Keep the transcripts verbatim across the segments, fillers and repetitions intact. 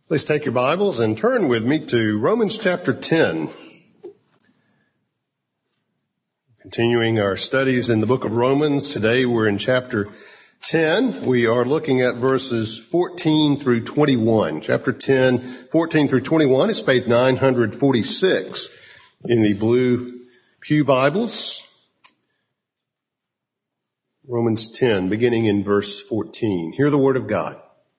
Please take your Bibles and turn with me to Romans chapter ten. Continuing our studies in the book of Romans, today we're in chapter ten. We are looking at verses fourteen through twenty-one. Chapter ten, fourteen through twenty-one. It's page nine forty-six in the blue pew Bibles. Romans ten, beginning in verse fourteen. Hear the word of God.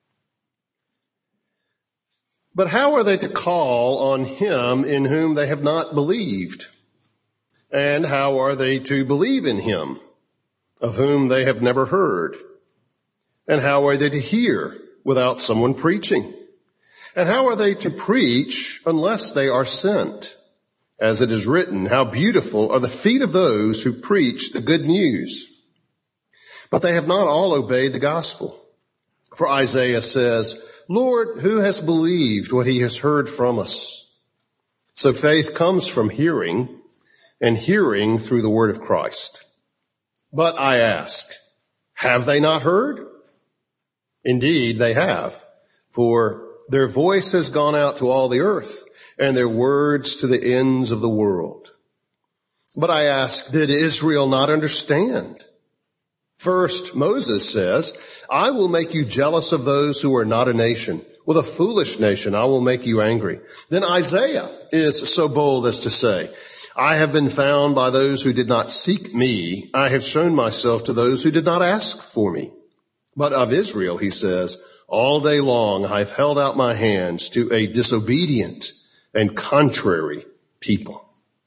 But how are they to call on him in whom they have not believed? And how are they to believe in him of whom they have never heard? And how are they to hear without someone preaching? And how are they to preach unless they are sent? As it is written, how beautiful are the feet of those who preach the good news. But they have not all obeyed the gospel. For Isaiah says, Lord, who has believed what he has heard from us? So faith comes from hearing, and hearing through the word of Christ. But I ask, have they not heard? Indeed, they have, for their voice has gone out to all the earth, and their words to the ends of the world. But I ask, did Israel not understand? First, Moses says, I will make you jealous of those who are not a nation. With a foolish nation, I will make you angry. Then Isaiah is so bold as to say, I have been found by those who did not seek me. I have shown myself to those who did not ask for me. But of Israel, he says, all day long I have held out my hands to a disobedient and contrary people.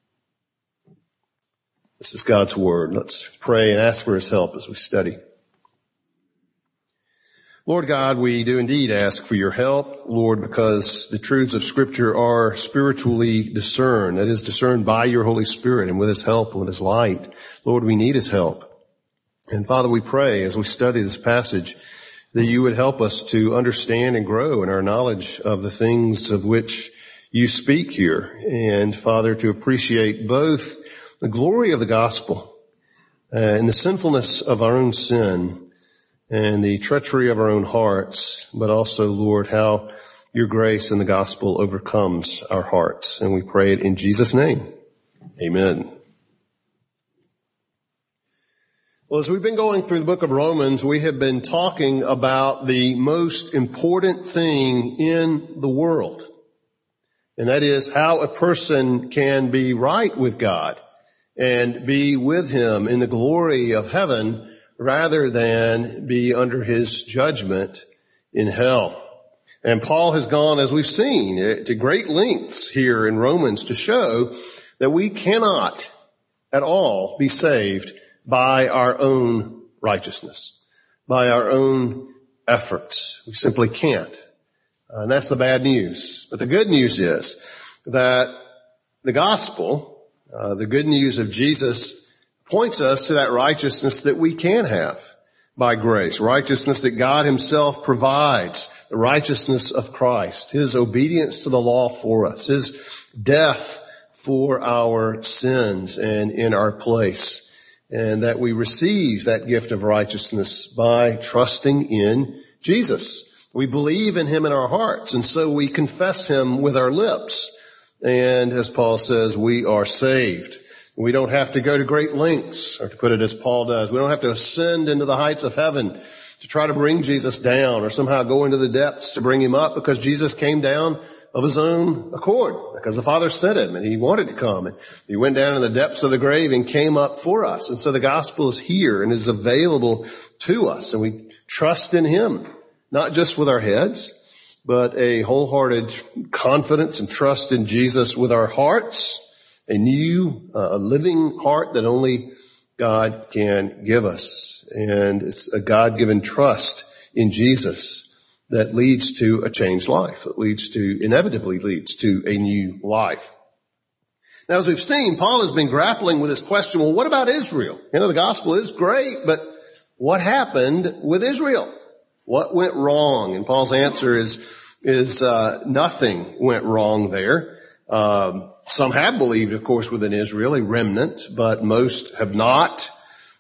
This is God's word. Let's pray and ask for his help as we study. Lord God, we do indeed ask for your help, Lord, because the truths of Scripture are spiritually discerned. That is, discerned by your Holy Spirit and with his help and with his light. Lord, we need his help. And Father, we pray as we study this passage that you would help us to understand and grow in our knowledge of the things of which you speak here. And Father, to appreciate both the glory of the gospel uh, and the sinfulness of our own sin and the treachery of our own hearts, but also, Lord, how your grace in the gospel overcomes our hearts. And we pray it in Jesus' name. Amen. Well, as we've been going through the book of Romans, we have been talking about the most important thing in the world. And that is how a person can be right with God and be with him in the glory of heaven rather than be under his judgment in hell. And Paul has gone, as we've seen, to great lengths here in Romans to show that we cannot at all be saved by our own righteousness, by our own efforts. We simply can't. And that's the bad news. But the good news is that the gospel, Uh, the good news of Jesus points us to that righteousness that we can have by grace, righteousness that God himself provides, the righteousness of Christ, his obedience to the law for us, his death for our sins and in our place, and that we receive that gift of righteousness by trusting in Jesus. We believe in him in our hearts, and so we confess him with our lips. And as Paul says, we are saved. We don't have to go to great lengths, or to put it as Paul does, we don't have to ascend into the heights of heaven to try to bring Jesus down or somehow go into the depths to bring him up, because Jesus came down of his own accord, because the Father sent him and he wanted to come. And he went down in the depths of the grave and came up for us. And so the gospel is here and is available to us. And we trust in him, not just with our heads, but a wholehearted confidence and trust in Jesus with our hearts, a new, uh, a living heart that only God can give us. And it's a God-given trust in Jesus that leads to a changed life, that leads to, inevitably leads to a new life. Now, as we've seen, Paul has been grappling with this question, well, what about Israel? You know, the gospel is great, but what happened with Israel? What went wrong? And Paul's answer is, is, uh, nothing went wrong there. Um, some have believed, of course, within Israel, a remnant, but most have not.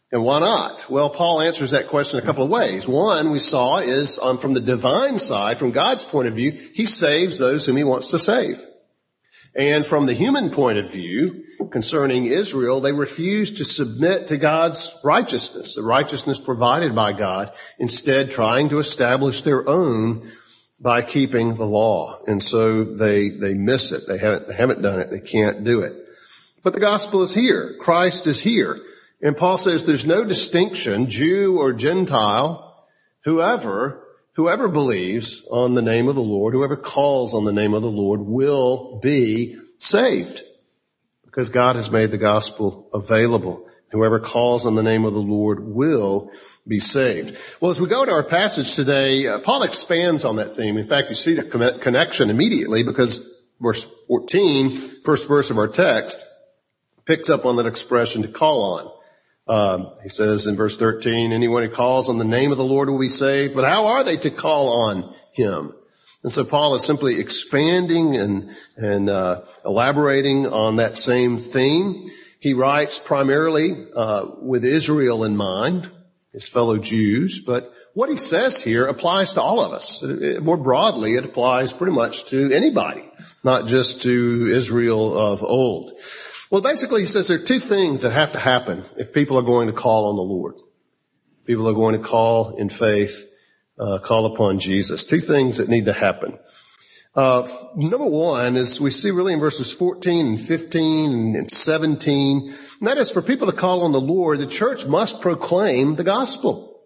And why not? Well, Paul answers that question a couple of ways. One, we saw, is um, from the divine side, from God's point of view, he saves those whom he wants to save. And from the human point of view, concerning Israel, they refused to submit to God's righteousness, the righteousness provided by God, instead trying to establish their own by keeping the law. And so they, they miss it. They haven't, they haven't done it. They can't do it. But the gospel is here. Christ is here. And Paul says there's no distinction, Jew or Gentile, whoever, whoever believes on the name of the Lord, whoever calls on the name of the Lord will be saved. Because God has made the gospel available. Whoever calls on the name of the Lord will be saved. Well, as we go to our passage today, uh, Paul expands on that theme. In fact, you see the con- connection immediately because verse fourteen, first verse of our text, picks up on that expression to call on. Um, he says in verse thirteen, anyone who calls on the name of the Lord will be saved. But how are they to call on him? And so Paul is simply expanding and, and, uh, elaborating on that same theme. He writes primarily, uh, with Israel in mind, his fellow Jews, but what he says here applies to all of us. It, more broadly, it applies pretty much to anybody, not just to Israel of old. Well, basically, he says there are two things that have to happen if people are going to call on the Lord. People are going to call in faith, uh, call upon Jesus. Two things that need to happen. Uh, number one is we see really in verses fourteen and fifteen and seventeen, and that is for people to call on the Lord, the church must proclaim the gospel.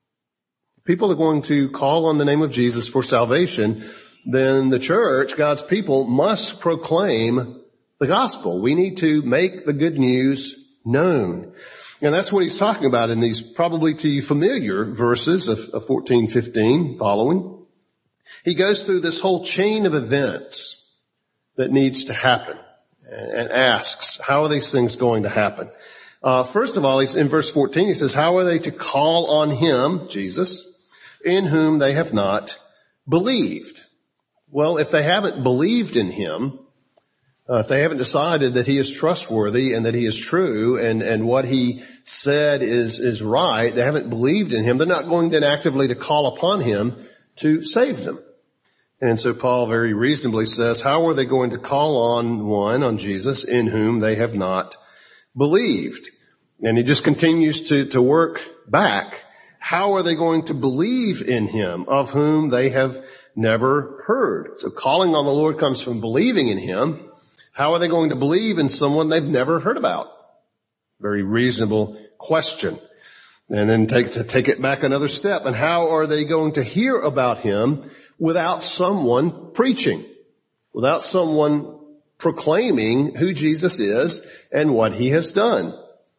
If people are going to call on the name of Jesus for salvation, then the church, God's people, must proclaim the gospel. We need to make the good news known. And that's what he's talking about in these probably to you familiar verses of, of fourteen, fifteen following. He goes through this whole chain of events that needs to happen and asks, how are these things going to happen? Uh, first of all, he's in verse fourteen, he says, how are they to call on him, Jesus, in whom they have not believed? Well, if they haven't believed in him, Uh, if they haven't decided that he is trustworthy and that he is true and, and what he said is, is right, they haven't believed in him, they're not going then actively to call upon him to save them. And so Paul very reasonably says, how are they going to call on one, on Jesus, in whom they have not believed? And he just continues to, to work back. How are they going to believe in him, of whom they have never heard? So calling on the Lord comes from believing in him. How are they going to believe in someone they've never heard about? Very reasonable question. And then take, to take it back another step. And how are they going to hear about him without someone preaching? Without someone proclaiming who Jesus is and what he has done?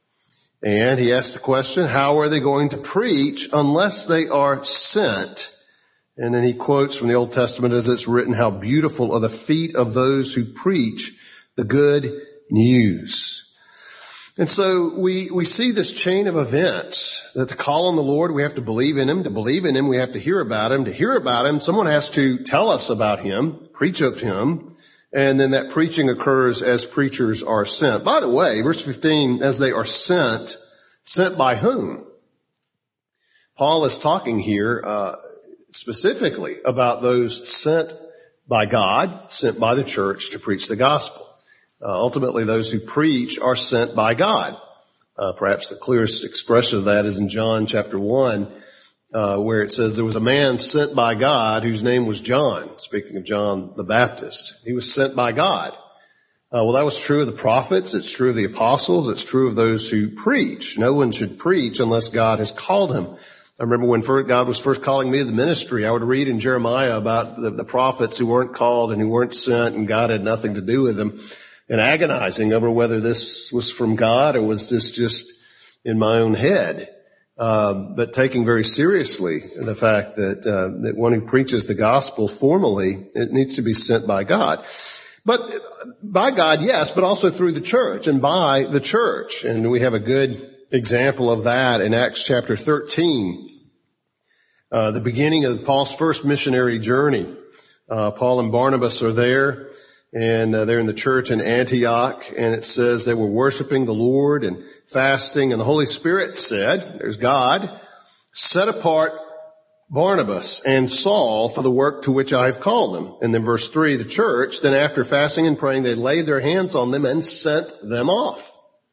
And he asks the question, how are they going to preach unless they are sent? And then he quotes from the Old Testament as it's written, how beautiful are the feet of those who preach the good news. And so we, we see this chain of events that to call on the Lord, we have to believe in him. To believe in him, we have to hear about him. To hear about him, someone has to tell us about him, preach of him. And then that preaching occurs as preachers are sent. By the way, verse fifteen, as they are sent, sent by whom? Paul is talking here, uh, specifically about those sent by God, sent by the church to preach the gospel. Uh, ultimately, those who preach are sent by God. Uh, perhaps the clearest expression of that is in John chapter one, uh, where it says there was a man sent by God whose name was John. Speaking of John the Baptist, he was sent by God. Uh, well, that was true of the prophets. It's true of the apostles. It's true of those who preach. No one should preach unless God has called him. I remember when God was first calling me to the ministry, I would read in Jeremiah about the, the prophets who weren't called and who weren't sent and God had nothing to do with them, and agonizing over whether this was from God or was this just in my own head. Um, but taking very seriously the fact that, uh, that one who preaches the gospel formally, it needs to be sent by God. But by God, yes, but also through the church and by the church. And we have a good example of that in Acts chapter thirteen, uh, the beginning of Paul's first missionary journey. Uh, Paul and Barnabas are there. And uh, they're in the church in Antioch, and it says they were worshiping the Lord and fasting, and the Holy Spirit said, there's God, set apart Barnabas and Saul for the work to which I have called them. And then verse three, the church, then after fasting and praying, they laid their hands on them and sent them off.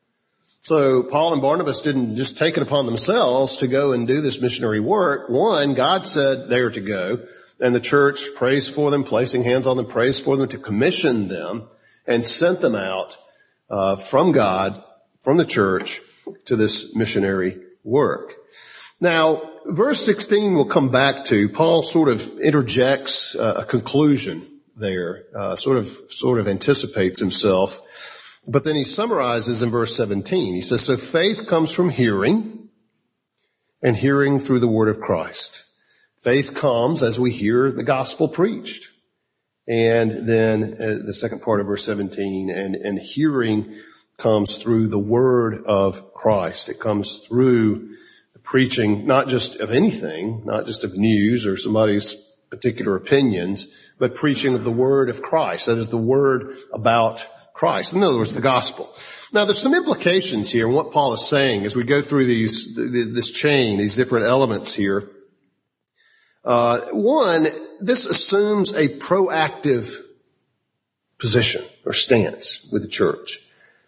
So Paul and Barnabas didn't just take it upon themselves to go and do this missionary work. One, God said they are to go, and the church prays for them, placing hands on them, prays for them to commission them, and sent them out uh, from God, from the church, to this missionary work. Now, verse sixteen we'll come back to. Paul sort of interjects uh, a conclusion there, uh, sort of sort of anticipates himself. But then he summarizes in verse seventeen. He says, so faith comes from hearing, and hearing through the word of Christ. Faith comes as we hear the gospel preached. And then uh, the second part of verse seventeen, and, and hearing comes through the word of Christ. It comes through the preaching, not just of anything, not just of news or somebody's particular opinions, but preaching of the word of Christ. That is the word about Christ. In other words, the gospel. Now, there's some implications here in what Paul is saying as we go through these, this chain, these different elements here. Uh, one, this assumes a proactive position or stance with the church.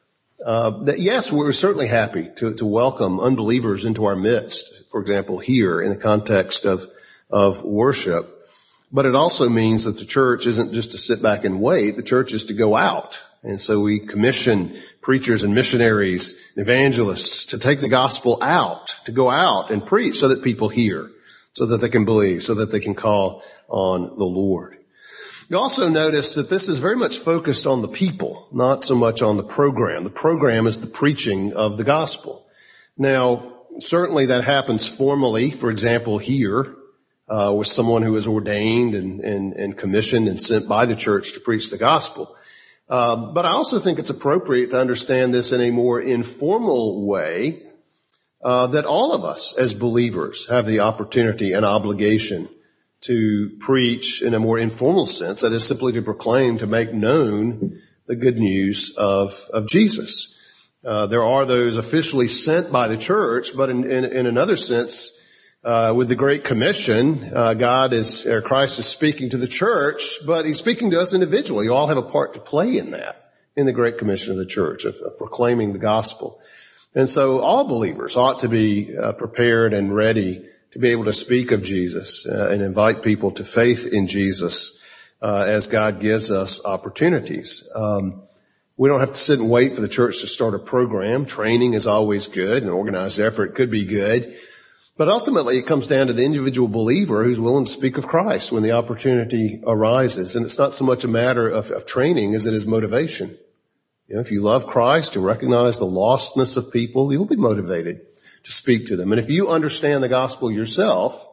Uh, that yes, we're certainly happy to, to welcome unbelievers into our midst, for example, here in the context of, of worship. But it also means that the church isn't just to sit back and wait. The church is to go out. And so we commission preachers and missionaries, evangelists to take the gospel out, to go out and preach so that people hear, so that they can believe, so that they can call on the Lord. You also notice that this is very much focused on the people, not so much on the program. The program is the preaching of the gospel. Now, certainly that happens formally, for example, here, uh, with someone who is ordained and, and, and commissioned and sent by the church to preach the gospel. Uh, but I also think it's appropriate to understand this in a more informal way, uh, that all of us as believers have the opportunity and obligation to preach in a more informal sense, that is simply to proclaim, to make known the good news of, of Jesus. Uh, there are those officially sent by the church, but in, in, in another sense, uh, with the Great Commission, uh, God is, or Christ is speaking to the church, but he's speaking to us individually. You all have a part to play in that, in the Great Commission of the church, of, of proclaiming the gospel. And so all believers ought to be uh, prepared and ready to be able to speak of Jesus uh, and invite people to faith in Jesus uh, as God gives us opportunities. Um, we don't have to sit and wait for the church to start a program. Training is always good, and organized effort could be good. But ultimately, it comes down to the individual believer who's willing to speak of Christ when the opportunity arises. And it's not so much a matter of, of training as it is motivation. You know, if you love Christ, to recognize the lostness of people, you'll be motivated to speak to them. And if you understand the gospel yourself,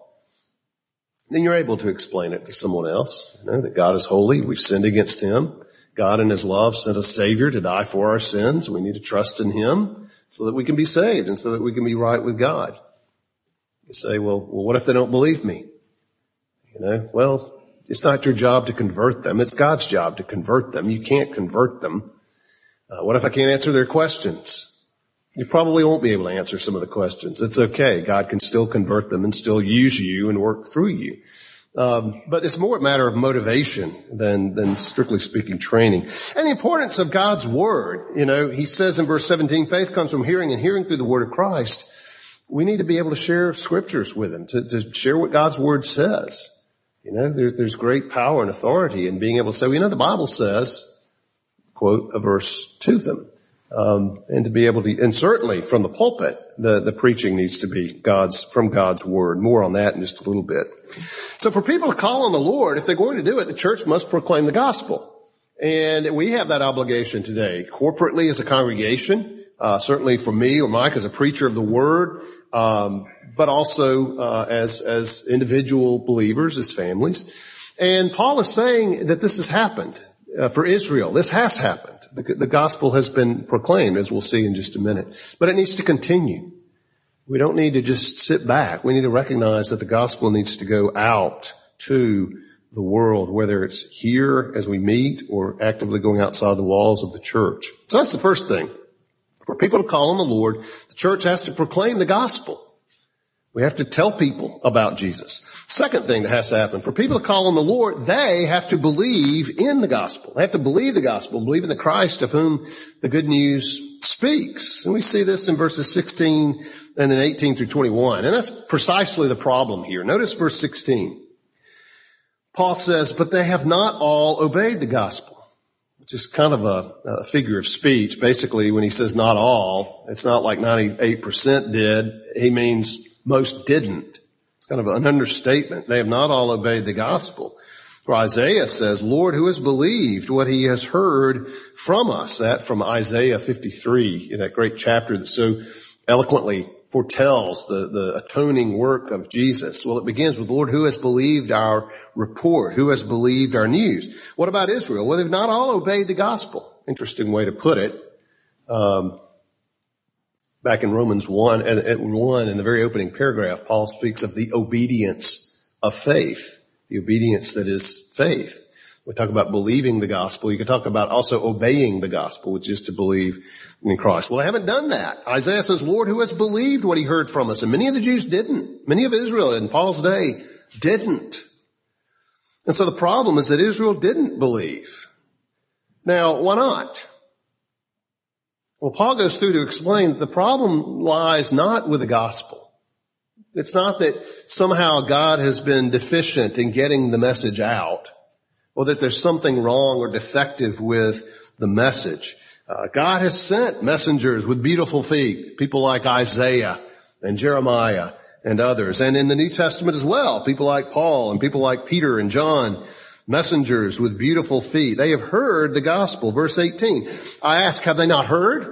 then you're able to explain it to someone else. You know, that God is holy. We've sinned against him. God in his love sent a Savior to die for our sins. We need to trust in him so that we can be saved and so that we can be right with God. You say, well, well, what if they don't believe me? You know, well, it's not your job to convert them. It's God's job to convert them. You can't convert them. Uh, what if I can't answer their questions? You probably won't be able to answer some of the questions. It's okay. God can still convert them and still use you and work through you. Um, but it's more a matter of motivation than, than strictly speaking training. And the importance of God's word. You know, he says in verse seventeen, faith comes from hearing and hearing through the word of Christ. We need to be able to share scriptures with them, to, to share what God's word says. You know, there's, there's great power and authority in being able to say, well, you know, the Bible says, quote a verse to them. Um, and to be able to, and certainly from the pulpit, the, the preaching needs to be God's, from God's word. More on that in just a little bit. So for people to call on the Lord, if they're going to do it, the church must proclaim the gospel. And we have that obligation today, corporately as a congregation, uh, certainly for me or Mike as a preacher of the word, um, but also, uh, as, as individual believers, as families. And Paul is saying that this has happened. Uh, for Israel, this has happened. The, the gospel has been proclaimed, as we'll see in just a minute. But it needs to continue. We don't need to just sit back. We need to recognize that the gospel needs to go out to the world, whether it's here as we meet or actively going outside the walls of the church. So that's the first thing. For people to call on the Lord, the church has to proclaim the gospel. We have to tell people about Jesus. Second thing that has to happen, for people to call on the Lord, they have to believe in the gospel. They have to believe the gospel, believe in the Christ of whom the good news speaks. And we see this in verses sixteen and then eighteen through twenty-one. And that's precisely the problem here. Notice verse sixteen. Paul says, but they have not all obeyed the gospel, which is kind of a, a figure of speech. Basically, when he says not all, it's not like ninety-eight percent did. He means most didn't. It's kind of an understatement. They have not all obeyed the gospel. For Isaiah says, Lord, who has believed what he has heard from us? That from Isaiah fifty-three, in that great chapter that so eloquently foretells the, the atoning work of Jesus. Well, it begins with, Lord, who has believed our report? Who has believed our news? What about Israel? Well, they've not all obeyed the gospel. Interesting way to put it. Um, back in Romans one, at, at one, in the very opening paragraph, Paul speaks of the obedience of faith. The obedience that is faith. We talk about believing the gospel. You can talk about also obeying the gospel, which is to believe in Christ. Well, they haven't done that. Isaiah says, Lord, who has believed what he heard from us? And many of the Jews didn't. Many of Israel in Paul's day didn't. And so the problem is that Israel didn't believe. Now, why not? Well, Paul goes through to explain that the problem lies not with the gospel. It's not that somehow God has been deficient in getting the message out, or that there's something wrong or defective with the message. Uh, God has sent messengers with beautiful feet, people like Isaiah and Jeremiah and others. And in the New Testament as well, people like Paul and people like Peter and John, messengers with beautiful feet. They have heard the gospel. Verse eighteen, I ask, have they not heard?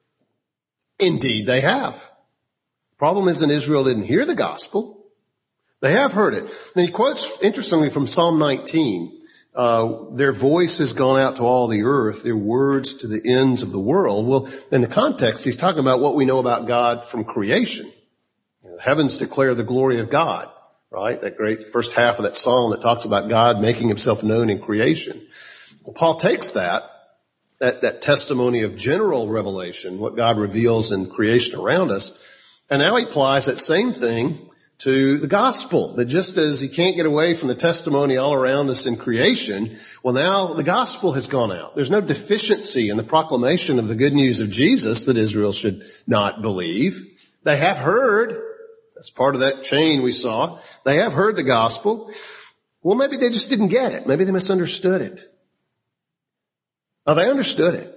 Indeed, they have. Problem isn't Israel didn't hear the gospel. They have heard it. And he quotes, interestingly, from Psalm nineteen, uh, their voice has gone out to all the earth, their words to the ends of the world. Well, in the context, he's talking about what we know about God from creation. You know, the heavens declare the glory of God, right? That great first half of that psalm that talks about God making himself known in creation. Well, Paul takes that, that, that testimony of general revelation, what God reveals in creation around us, and now he applies that same thing to the gospel, that just as he can't get away from the testimony all around us in creation, well, now the gospel has gone out. There's no deficiency in the proclamation of the good news of Jesus that Israel should not believe. They have heard. That's part of that chain we saw. They have heard the gospel. Well, maybe they just didn't get it. Maybe they misunderstood it. Now, they understood it,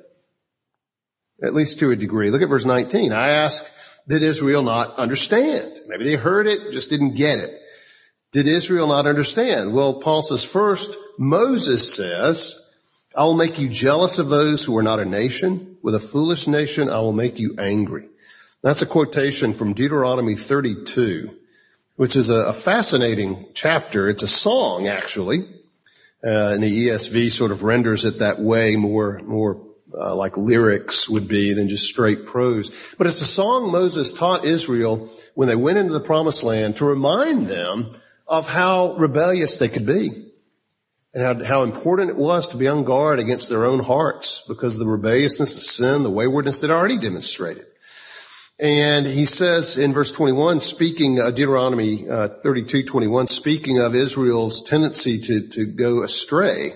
at least to a degree. Look at verse nineteen. I ask, did Israel not understand? Maybe they heard it, just didn't get it. Did Israel not understand? Well, Paul says, first, Moses says, I will make you jealous of those who are not a nation. With a foolish nation, I will make you angry. That's a quotation from Deuteronomy thirty-two, which is a, a fascinating chapter. It's a song, actually. Uh, and the E S V sort of renders it that way, more, more Uh, like lyrics would be than just straight prose. But it's a song Moses taught Israel when they went into the promised land to remind them of how rebellious they could be and how, how important it was to be on guard against their own hearts because of the rebelliousness, the sin, the waywardness they'd already demonstrated. And he says in verse twenty-one, speaking, uh, Deuteronomy uh, thirty-two twenty-one, speaking of Israel's tendency to, to go astray,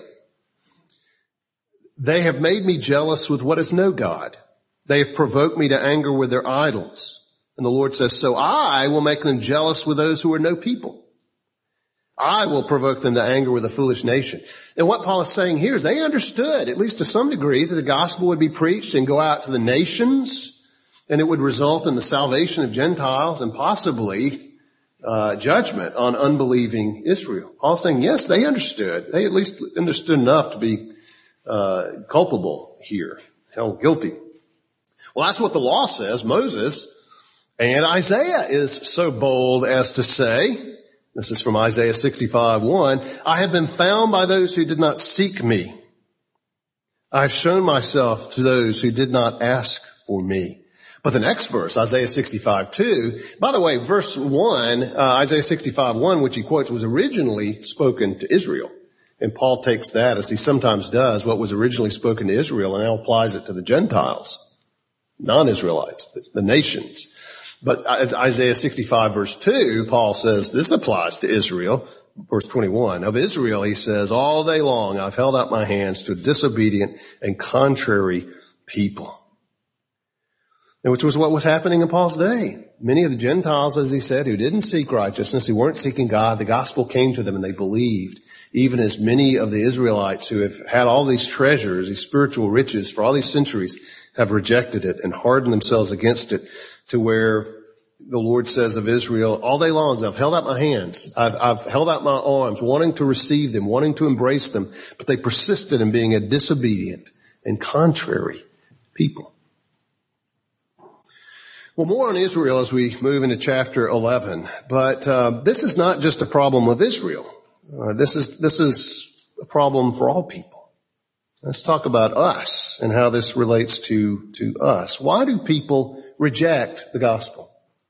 they have made me jealous with what is no God. They have provoked me to anger with their idols. And the Lord says, so I will make them jealous with those who are no people. I will provoke them to anger with a foolish nation. And what Paul is saying here is they understood, at least to some degree, that the gospel would be preached and go out to the nations, and it would result in the salvation of Gentiles and possibly uh, judgment on unbelieving Israel. Paul's saying, yes, they understood. They at least understood enough to be Uh, culpable here, held guilty. Well, that's what the law says. Moses and Isaiah is so bold as to say, this is from Isaiah sixty-five one, I have been found by those who did not seek me. I have shown myself to those who did not ask for me. But the next verse, Isaiah sixty-five two, by the way, verse one, uh, Isaiah sixty-five one, which he quotes, was originally spoken to Israel. And Paul takes that, as he sometimes does, what was originally spoken to Israel and now applies it to the Gentiles, non-Israelites, the, the nations. But as Isaiah sixty-five verse two, Paul says this applies to Israel. Verse twenty-one, of Israel, he says, all day long I've held out my hands to a disobedient and contrary people. And which was what was happening in Paul's day. Many of the Gentiles, as he said, who didn't seek righteousness, who weren't seeking God, the gospel came to them and they believed. Even as many of the Israelites who have had all these treasures, these spiritual riches for all these centuries, have rejected it and hardened themselves against it, to where the Lord says of Israel, all day long I've held out my hands, I've, I've held out my arms, wanting to receive them, wanting to embrace them, but they persisted in being a disobedient and contrary people. Well, more on Israel as we move into chapter eleven, but uh, this is not just a problem of Israel. Uh, this is this is a problem for all people. Let's talk about us and how this relates to, to us. Why do people reject the gospel?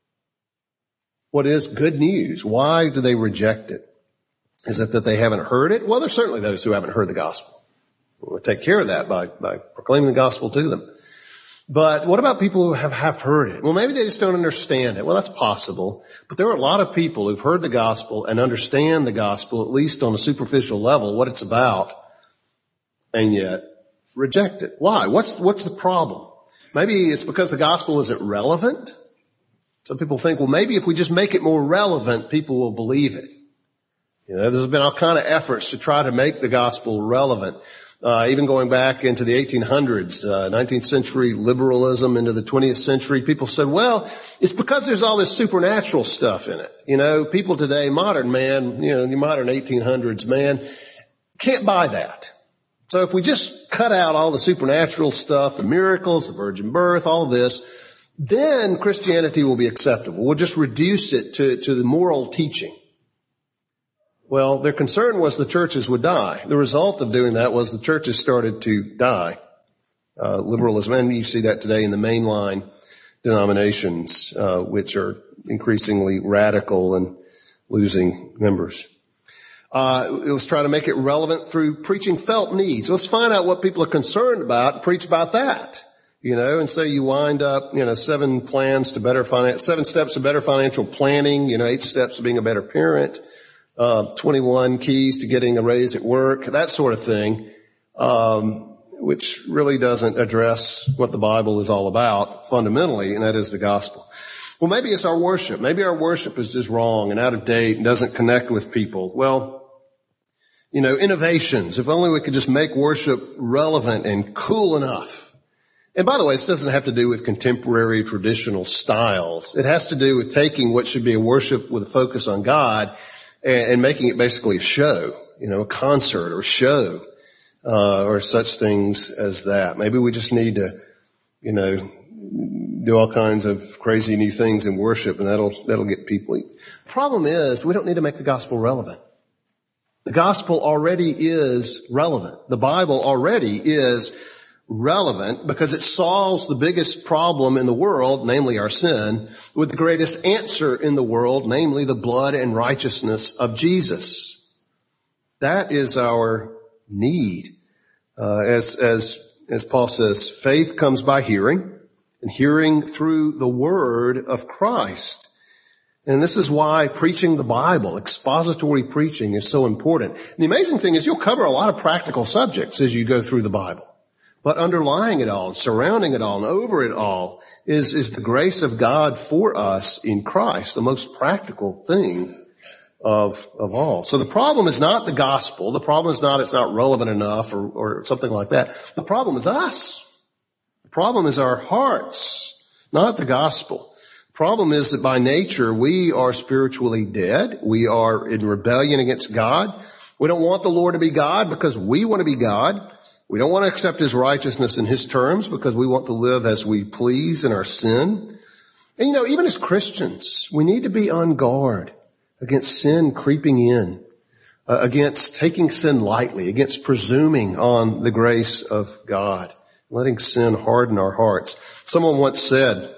What is good news? Why do they reject it? Is it that they haven't heard it? Well, there's certainly those who haven't heard the gospel. We'll take care of that by, by proclaiming the gospel to them. But what about people who have, have heard it? Well, maybe they just don't understand it. Well, that's possible. But there are a lot of people who've heard the gospel and understand the gospel, at least on a superficial level, what it's about, and yet reject it. Why? What's, what's the problem? Maybe it's because the gospel isn't relevant. Some people think, well, maybe if we just make it more relevant, people will believe it. You know, there's been all kind of efforts to try to make the gospel relevant. Uh, even going back into the eighteen hundreds, uh, nineteenth century liberalism into the twentieth century, people said, well, it's because there's all this supernatural stuff in it. You know, people today, modern man, you know, the modern eighteen hundreds man, can't buy that. So if we just cut out all the supernatural stuff, the miracles, the virgin birth, all of this, then Christianity will be acceptable. We'll just reduce it to, to the moral teaching. Well, their concern was the churches would die. The result of doing that was the churches started to die. Uh, liberalism, and you see that today in the mainline denominations, uh, which are increasingly radical and losing members. Uh, let's try to make it relevant through preaching felt needs. Let's find out what people are concerned about and preach about that. You know, and so you wind up, you know, seven plans to better finance, seven steps to better financial planning, you know, eight steps to being a better parent. Uh, twenty-one keys to getting a raise at work, that sort of thing, um, which really doesn't address what the Bible is all about fundamentally, and that is the gospel. Well, maybe it's our worship. Maybe our worship is just wrong and out of date and doesn't connect with people. Well, you know, innovations. If only we could just make worship relevant and cool enough. And by the way, this doesn't have to do with contemporary traditional styles. It has to do with taking what should be a worship with a focus on God and making it basically a show, you know, a concert or a show, uh, or such things as that. Maybe we just need to, you know, do all kinds of crazy new things in worship, and that'll, that'll get people. The problem is, we don't need to make the gospel relevant. The gospel already is relevant. The Bible already is relevant because it solves the biggest problem in the world, namely our sin, with the greatest answer in the world, namely the blood and righteousness of Jesus. That is our need. Uh, as, as, as Paul says, faith comes by hearing, and hearing through the word of Christ. And this is why preaching the Bible, expository preaching, is so important. And the amazing thing is you'll cover a lot of practical subjects as you go through the Bible. But underlying it all, surrounding it all, and over it all is, is the grace of God for us in Christ, the most practical thing of, of all. So the problem is not the gospel. The problem is not it's not relevant enough or, or something like that. The problem is us. The problem is our hearts, not the gospel. The problem is that by nature we are spiritually dead. We are in rebellion against God. We don't want the Lord to be God because we want to be God. We don't want to accept his righteousness in his terms because we want to live as we please in our sin. And you know, even as Christians, we need to be on guard against sin creeping in, uh, against taking sin lightly, against presuming on the grace of God, letting sin harden our hearts. Someone once said,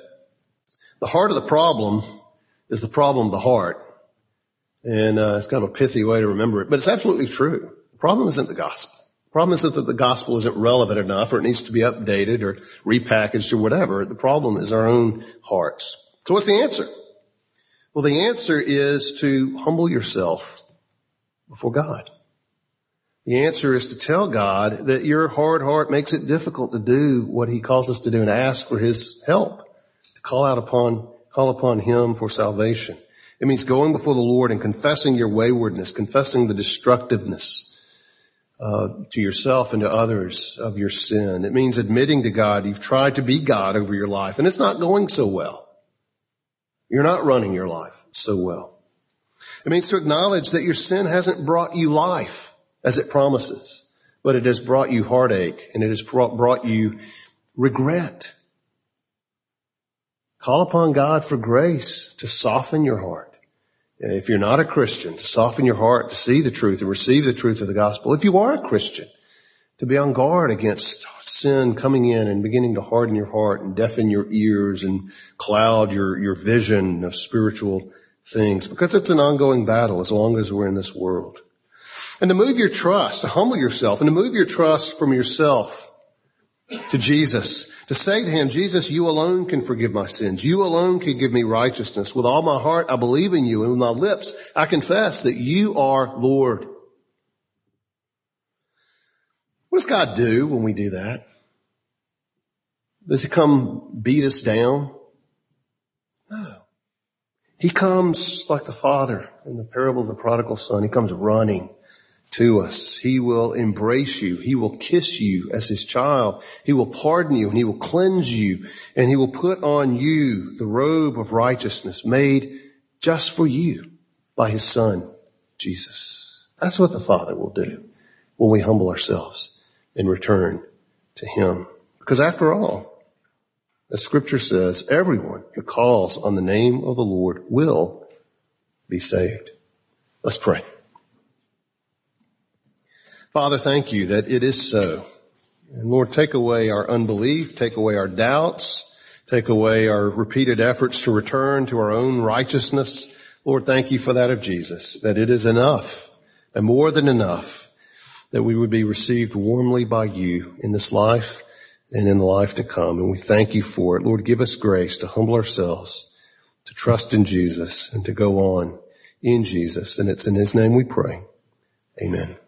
the heart of the problem is the problem of the heart. And uh, it's kind of a pithy way to remember it, but it's absolutely true. The problem isn't the gospel. The problem isn't that the gospel isn't relevant enough or it needs to be updated or repackaged or whatever. The problem is our own hearts. So what's the answer? Well, the answer is to humble yourself before God. The answer is to tell God that your hard heart makes it difficult to do what he calls us to do and ask for his help, to call out upon, call upon him for salvation. It means going before the Lord and confessing your waywardness, confessing the destructiveness uh, to yourself and to others of your sin. It means admitting to God you've tried to be God over your life and it's not going so well. You're not running your life so well. It means to acknowledge that your sin hasn't brought you life as it promises, but it has brought you heartache and it has brought, brought you regret. Call upon God for grace to soften your heart. If you're not a Christian, to soften your heart, to see the truth and receive the truth of the gospel. If you are a Christian, to be on guard against sin coming in and beginning to harden your heart and deafen your ears and cloud your, your vision of spiritual things, because it's an ongoing battle as long as we're in this world. And to move your trust, to humble yourself, and to move your trust from yourself to Jesus, to say to him, Jesus, you alone can forgive my sins. You alone can give me righteousness. With all my heart, I believe in you, and with my lips, I confess that you are Lord. What does God do when we do that? Does he come beat us down? No. He comes like the father in the parable of the prodigal son. He comes running to us. He will embrace you. He will kiss you as his child. He will pardon you and he will cleanse you and he will put on you the robe of righteousness made just for you by his son, Jesus. That's what the Father will do when we humble ourselves and return to him. Because after all, as Scripture says, everyone who calls on the name of the Lord will be saved. Let's pray. Father, thank you that it is so. And Lord, take away our unbelief, take away our doubts, take away our repeated efforts to return to our own righteousness. Lord, thank you for that of Jesus, that it is enough and more than enough that we would be received warmly by you in this life and in the life to come. And we thank you for it. Lord, give us grace to humble ourselves, to trust in Jesus, and to go on in Jesus. And it's in his name we pray. Amen.